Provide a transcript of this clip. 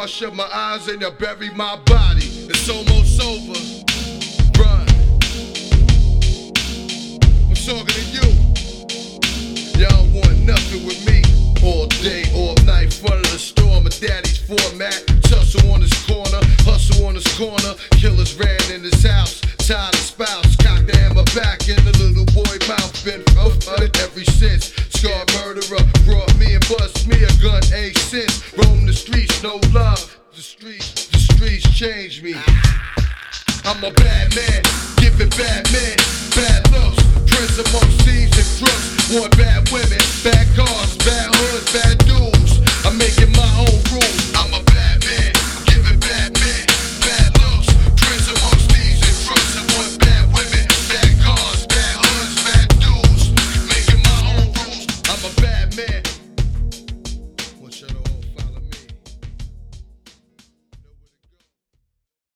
I shut my eyes and I bury my body. It's almost over. Run. I'm talking to you. Y'all want nothing with me. All day, all night, front of the store, my daddy's format. Tussle on his corner, hustle on his corner. Killers ran in his house, tied his spouse. Cocked the hammer back in the little boy mouth. Been hunted ever since. Scar murderer brought me and bust me a gun, a since. Roam the streets, no love. The streets changed me. I'm a bad man, giving bad men bad looks. Prince among thieves and crooks. Want bad women, bad cars, bad